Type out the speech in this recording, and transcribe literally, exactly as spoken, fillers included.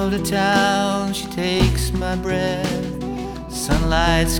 of the town, she takes my breath. Sunlight